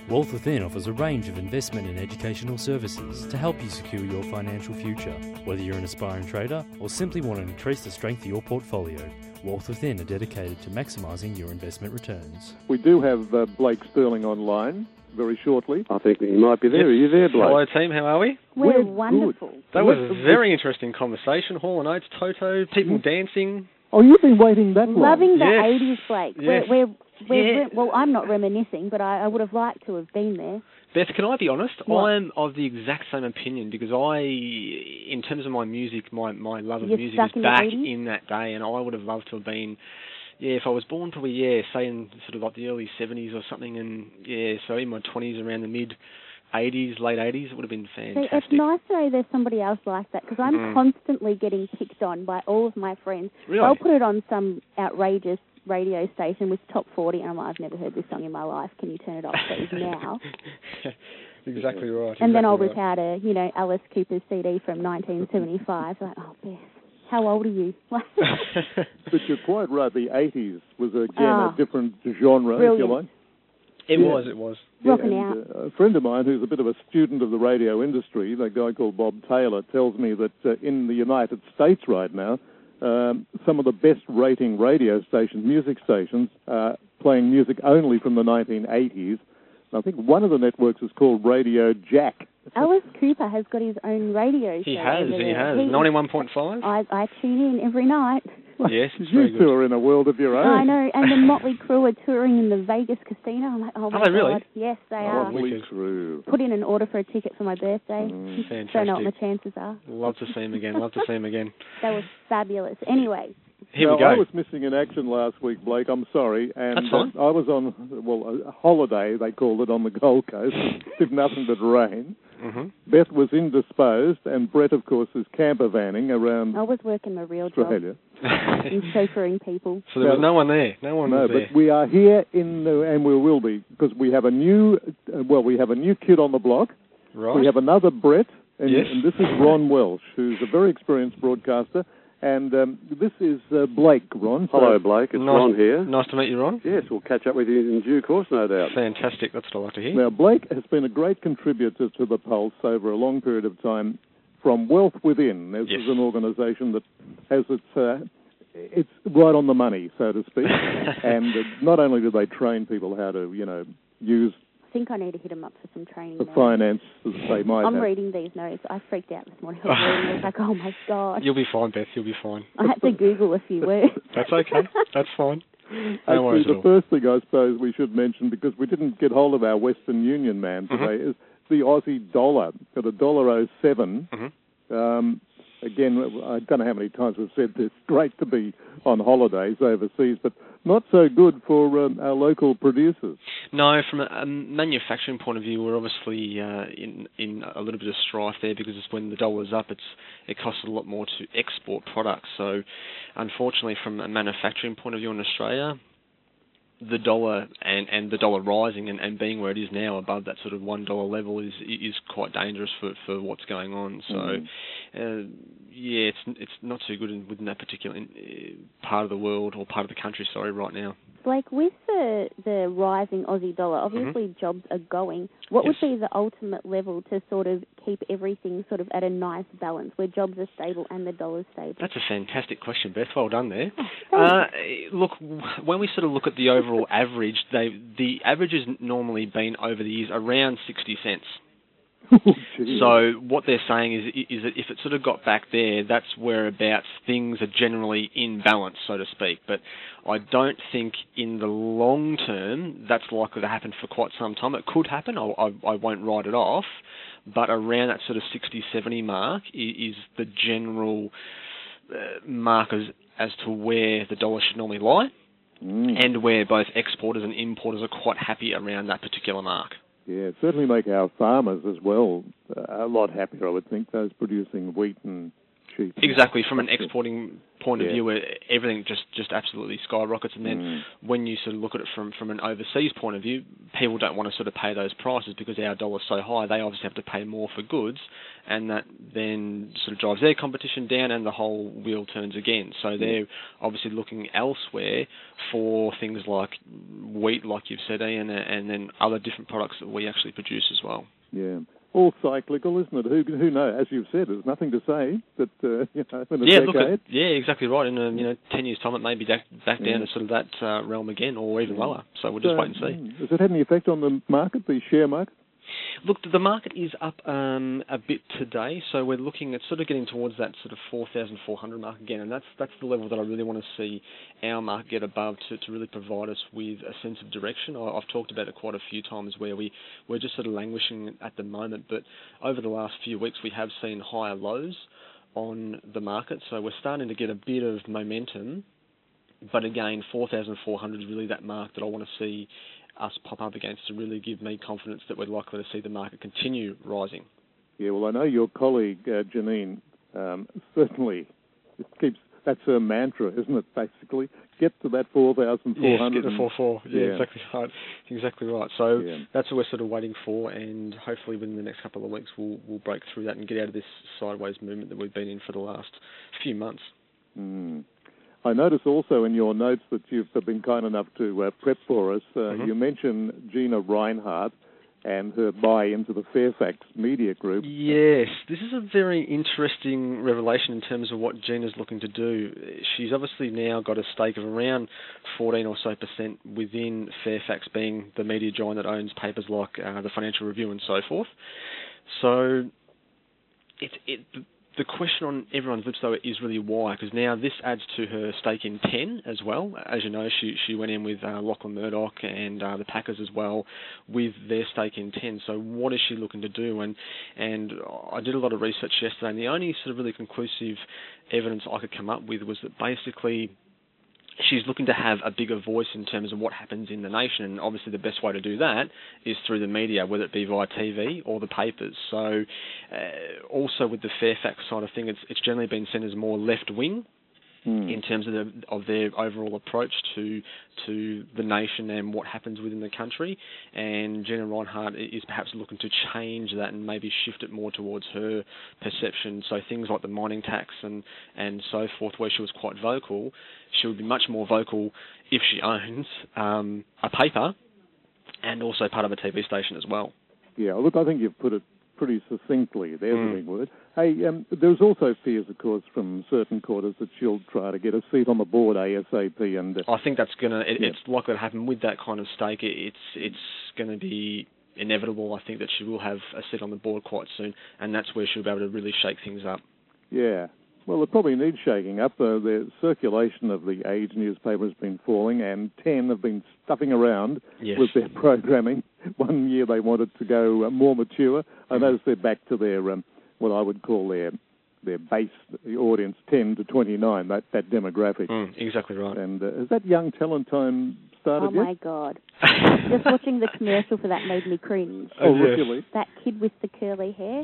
Wealth Within offers a range of investment and educational services to help you secure your financial future. Whether you're an aspiring trader or simply want to increase the strength of your portfolio, Wealth Within are dedicated to maximising your investment returns. We do have Blake Sterling online very shortly. I think you might be there. Are you there, Blake? Hello, team. How are we? We're wonderful. Good. That was a very interesting conversation. Hall and Oates, Toto, people dancing. Oh, you've been waiting that long? Loving the Yes. 80s, Blake. Yes. Well, I'm not reminiscing, but I would have liked to have been there. Beth, can I be honest? What? I'm of the exact same opinion because in terms of my music, my love of You're music stuck is in the back 80s? in that day, and I would have loved to have been, if I was born probably, say in sort of like the early 70s or something, and so in my 20s, around the mid-80s, late 80s, it would have been fantastic. See, it's nice to know there's somebody else like that, because I'm constantly getting picked on by all of my friends. Really? I'll put it on some outrageous radio station with top 40, and I'm like, I've never heard this song in my life. Can you turn it off, please, now? Exactly right. And then I'll exactly rip out a, Alice Cooper's CD from 1975. Like, oh, Beth, how old are you? But you're quite right. The 80s was, again, a different genre, brilliant. if you like. It was. Rocking and, out. a friend of mine who's a bit of a student of the radio industry, a guy called Bob Taylor, tells me that in the United States right now, some of the best rating radio stations, music stations, are playing music only from the 1980s. I think one of the networks is called Radio Jack. Alice Cooper has got his own radio show. He has. 91.5? I tune in every night. Yes, it's You very two good. are in a world of your own. I know, and the Motley Crue are touring in the Vegas casino. I'm like, oh my Are they really? God. Yes, they are. Motley Crue. Put in an order for a ticket for my birthday. Fantastic. Don't know what my chances are. Love to see him again. That was fabulous. Anyway. Here Now, we go. I was missing in action last week, Blake. I'm sorry. And That's fine. I was on, a holiday, they called it, on the Gold Coast. Did nothing but rain. Mm-hmm. Beth was indisposed, and Brett, of course, is camper vanning around I was working my real Australia. job and chauffeuring people. So there was no one there. No one was there. But we are here and we will be, because we have a new, kid on the block. Right. We have another Brett, and, Yes. and this is Ron Welsh, who's a very experienced broadcaster. And this is Blake, Ron. So Hello, Blake. It's Ron here. Nice to meet you, Ron. Yes, we'll catch up with you in due course, no doubt. Fantastic. That's what I like to hear. Now, Blake has been a great contributor to the Pulse over a long period of time from Wealth Within. This is an organisation that has it's right on the money, so to speak. And not only do they train people how to, use I think I need to hit them up for some training. the now. finance as they might I'm have. reading these notes. I freaked out this morning. I was like, oh my God. You'll be fine, Beth. You'll be fine. I had to Google a few words. That's okay. That's fine. No Actually, worries at the all. first thing I suppose we should mention, because we didn't get hold of our Western Union man today, is the Aussie dollar at $1.07. Again, I don't know how many times we've said this. Great to be on holidays overseas, but not so good for our local producers. No, from a manufacturing point of view, we're obviously in a little bit of strife there, because it's when the dollar's up, it costs a lot more to export products. So, unfortunately, from a manufacturing point of view in Australia, the dollar and the dollar rising and being where it is now, above that sort of $1 level, is quite dangerous for what's going on. So, it's not too good within that particular part of the world, or part of the country, right now. Blake, with the rising Aussie dollar, obviously jobs are going. What would be the ultimate level to sort of keep everything sort of at a nice balance, where jobs are stable and the dollar's stable? That's a fantastic question, Beth. Well done there. Oh, Look, when we sort of look at the overall average, the average has normally been over the years around 60 cents. So what they're saying is that if it sort of got back there, that's whereabouts things are generally in balance, so to speak. But I don't think in the long term that's likely to happen for quite some time. It could happen. I won't write it off. But around that sort of 60, 70 mark is the general markers as to where the dollar should normally lie, and where both exporters and importers are quite happy around that particular mark. Yeah, it certainly make our farmers as well a lot happier, I would think, those producing wheat and cheap. Exactly. From an exporting point of Yeah. view, everything just absolutely skyrockets. And then when you sort of look at it from an overseas point of view, people don't want to sort of pay those prices because our dollar's so high. They obviously have to pay more for goods, and that then sort of drives their competition down, and the whole wheel turns again. So they're obviously looking elsewhere for things like wheat, like you've said, Ian, and then other different products that we actually produce as well. Yeah. All cyclical, isn't it? Who knows? As you've said, there's nothing to say that in a decade. Exactly right. In 10 years' time, it may be back down to sort of that realm again, or even lower. So we'll just wait and see. Has it had any effect on the market, the share market? Look, the market is up a bit today, so we're looking at sort of getting towards that sort of 4,400 mark again, and that's the level that I really want to see our market get above to really provide us with a sense of direction. I've talked about it quite a few times where we're just sort of languishing at the moment, but over the last few weeks we have seen higher lows on the market, so we're starting to get a bit of momentum, but again, 4,400 is really that mark that I want to see us pop up against to really give me confidence that we're likely to see the market continue rising. Yeah, well, I know your colleague, Janine, certainly that's her mantra, isn't it, basically? Get to that 4,400. Yes, get to 4,400. Yeah, exactly right. So that's what we're sort of waiting for, and hopefully within the next couple of weeks we'll break through that and get out of this sideways movement that we've been in for the last few months. I notice also in your notes that you've been kind enough to prep for us. You mentioned Gina Rinehart and her buy into the Fairfax Media Group. Yes, this is a very interesting revelation in terms of what Gina's looking to do. She's obviously now got a stake of around 14% or so within Fairfax, being the media giant that owns papers like the Financial Review and so forth. So the question on everyone's lips, though, is really why, because now this adds to her stake in 10 as well. As you know, she went in with Lachlan Murdoch and the Packers as well with their stake in 10. So what is she looking to do? And I did a lot of research yesterday, and the only sort of really conclusive evidence I could come up with was that basically she's looking to have a bigger voice in terms of what happens in the nation, and obviously the best way to do that is through the media, whether it be via TV or the papers. So also with the Fairfax side of things, it's generally been seen as more left-wing in terms of their overall approach to the nation and what happens within the country. And Gina Rinehart is perhaps looking to change that and maybe shift it more towards her perception. So things like the mining tax and so forth, where she was quite vocal, she would be much more vocal if she owns a paper and also part of a TV station as well. Yeah, look, I think you've put it pretty succinctly. There's a big word. Hey, there's also fears, of course, from certain quarters that she'll try to get a seat on the board ASAP. And I think that's it's likely to happen with that kind of stake. It's going to be inevitable. I think that she will have a seat on the board quite soon, and that's where she'll be able to really shake things up. Yeah. Well, it probably needs shaking up. The circulation of the Age newspaper has been falling, and 10 have been stuffing around with their programming. One year they wanted to go more mature. I noticed they're back to their what I would call their base audience, 10 to 29, that demographic. Exactly right. And has that young talent time started yet? Oh, my God. Just watching the commercial for that made me cringe. Oh, really? That kid with the curly hair.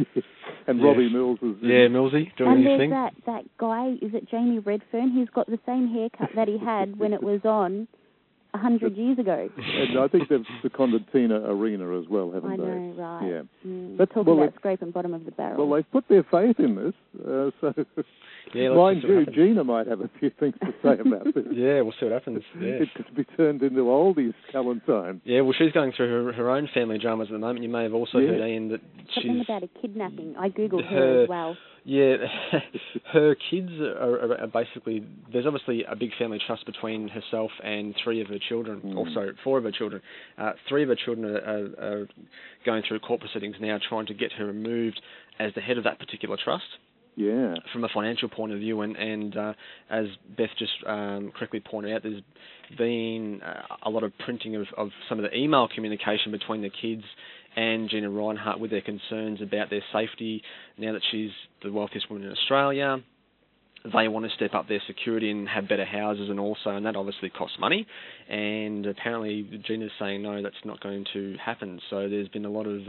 And Robbie Mills was... Yeah, Millsy doing his thing. And there's that guy, is it Jamie Redfern? He's got the same haircut that he had when it was on 100 years ago. And I think they've seconded Tina Arena as well, haven't they? I know, right. Yeah. But talking about scraping bottom of the barrel. Well, they've put their faith in this, so... mind you, Gina might have a few things to say about this. Yeah, we'll see what happens. Yeah. It could be turned into oldies talent time. Yeah, well, she's going through her own family dramas at the moment. You may have also heard, Ian, that something about a kidnapping. I googled her as well. Yeah, her kids are basically... There's obviously a big family trust between herself and 3 of her children, or sorry, 4 of her children. 3 of her children are going through court proceedings now trying to get her removed as the head of that particular trust. Yeah. From a financial point of view, and as Beth just correctly pointed out, there's been a lot of printing of some of the email communication between the kids and Gina Rinehart with their concerns about their safety now that she's the wealthiest woman in Australia, they want to step up their security and have better houses and that obviously costs money. And apparently Gina's saying no, that's not going to happen. So there's been a lot of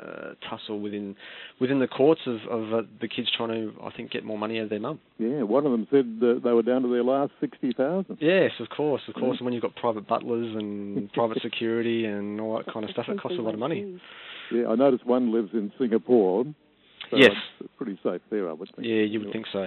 tussle within the courts of the kids trying to, I think, get more money out of their mum. Yeah, one of them said they were down to their last 60,000. Yes, of course. And when you've got private butlers and private security and all that kind of stuff, it costs a lot of money. Yeah, I noticed one lives in Singapore. So yes. It's pretty safe there, I would think. Yeah, you would think so.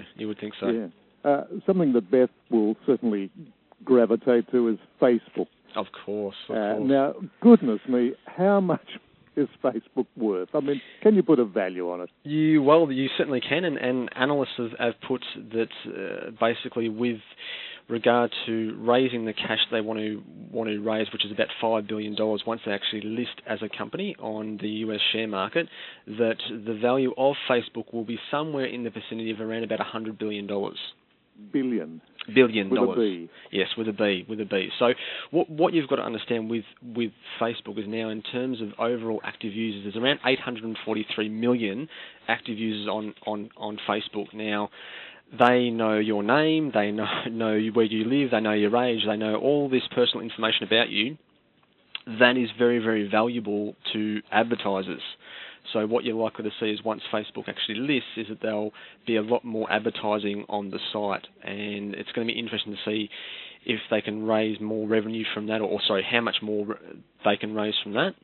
Yeah. Something that Beth will certainly gravitate to is Facebook. Of course. Now, goodness me, how much is Facebook worth? I mean, can you put a value on it? You certainly can, and analysts have put that basically with regard to raising the cash they want to raise, which is about $5 billion once they actually list as a company on the US share market, that the value of Facebook will be somewhere in the vicinity of around about $100 billion. Billion. Billion with dollars. A B. Yes, with a B. So what you've got to understand with Facebook is now in terms of overall active users, there's around 843 million active users on Facebook. Now, they know your name, they know where you live, they know your age, they know all this personal information about you. That is very, very valuable to advertisers. So what you're likely to see is once Facebook actually lists is that there'll be a lot more advertising on the site, and it's going to be interesting to see if they can raise more revenue from that, or how much more they can raise from that,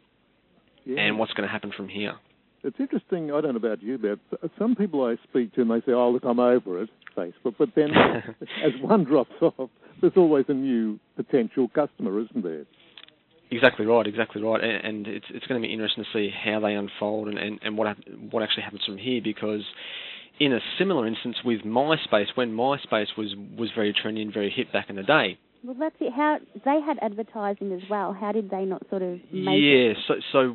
and what's going to happen from here. It's interesting, I don't know about you, Beth, some people I speak to and they say, oh, look, I'm over it, Facebook, but then as one drops off, there's always a new potential customer, isn't there? Exactly right, and it's going to be interesting to see how they unfold and what actually happens from here, because in a similar instance with MySpace, when MySpace was very trendy and very hip back in the day. Well, that's it. How they had advertising as well. How did they not sort of make it? Yeah, so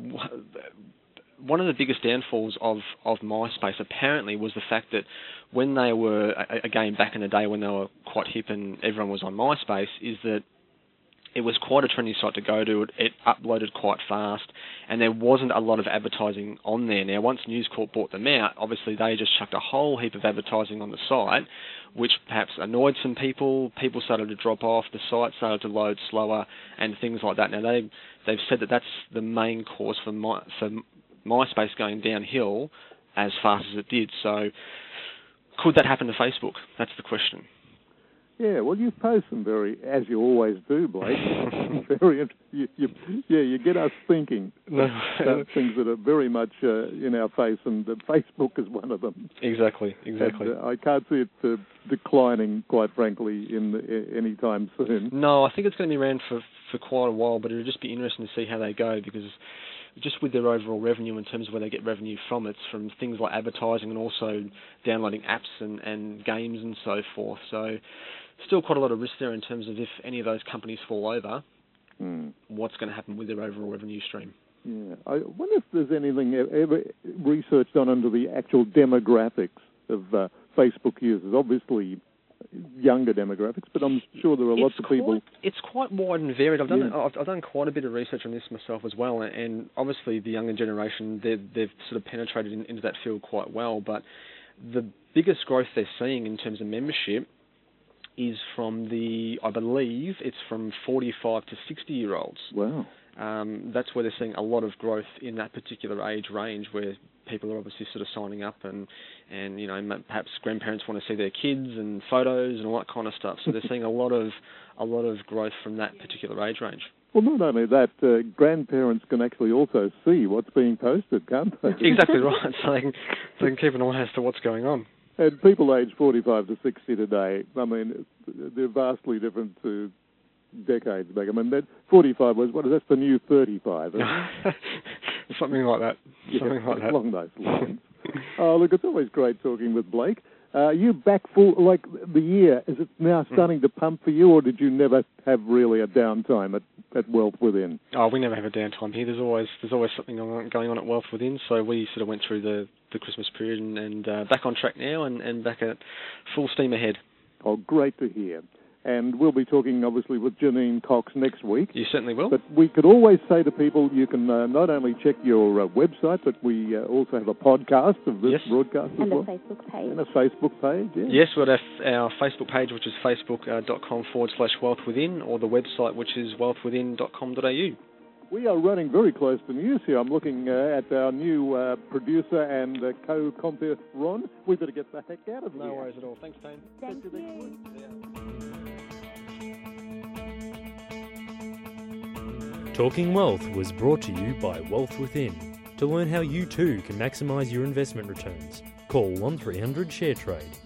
one of the biggest downfalls of MySpace apparently was the fact that when they were, again back in the day when they were quite hip and everyone was on MySpace, is that it was quite a trendy site to go to. It uploaded quite fast, and there wasn't a lot of advertising on there. Now, once News Corp bought them out, obviously they just chucked a whole heap of advertising on the site, which perhaps annoyed some people. People started to drop off. The site started to load slower and things like that. Now, they've said that that's the main cause for MySpace going downhill as fast as it did. So could that happen to Facebook? That's the question. Yeah, well, you post them as you always do, Blake. You get us thinking about things that are very much in our face, and Facebook is one of them. Exactly. And, I can't see it declining, quite frankly, any time soon. No, I think it's going to be around for quite a while, but it'll just be interesting to see how they go, because just with their overall revenue in terms of where they get revenue from, it's from things like advertising and also downloading apps and games and so forth. So still quite a lot of risk there in terms of if any of those companies fall over, what's going to happen with their overall revenue stream. Yeah, I wonder if there's anything ever research done into the actual demographics of Facebook users. Obviously younger demographics, but I'm sure there are lots of people. It's quite wide and varied. I've done quite a bit of research on this myself as well, and obviously the younger generation, they've sort of penetrated into that field quite well, but the biggest growth they're seeing in terms of membership is from I believe it's from 45 to 60-year-olds. Wow. That's where they're seeing a lot of growth in that particular age range, where people are obviously sort of signing up and you know, perhaps grandparents want to see their kids and photos and all that kind of stuff. So they're seeing a lot of growth from that particular age range. Well, not only that, grandparents can actually also see what's being posted, can't they? Exactly right. So they can keep an eye as to what's going on. And people aged 45 to 60 today, I mean, they're vastly different to decades back. I mean, that 45 was, that's the new 35, isn't it? Something like that. Something like that. Along those lines. Oh, look, it's always great talking with Blake. You back full, like the year, is it now starting to pump for you, or did you never have really a downtime at Wealth Within? Oh, we never have a downtime here. There's always something going on at Wealth Within, so we sort of went through the Christmas period and back on track now and back at full steam ahead. Oh, great to hear. and we'll be talking, obviously, with Janine Cox next week. You certainly will. But we could always say to people, you can not only check your website, but we also have a podcast of this broadcast as well. And a Facebook page. And a Facebook page, yes. Yes, we've got our Facebook page, which is facebook.com/wealthwithin, or the website, which is wealthwithin.com.au. We are running very close to news here. I'm looking at our new producer and co-compere, Ron. We better get the heck out of here. No worries at all. Thanks, Tane. Thank you. Talking Wealth was brought to you by Wealth Within. To learn how you too can maximise your investment returns, call 1300 ShareTrade.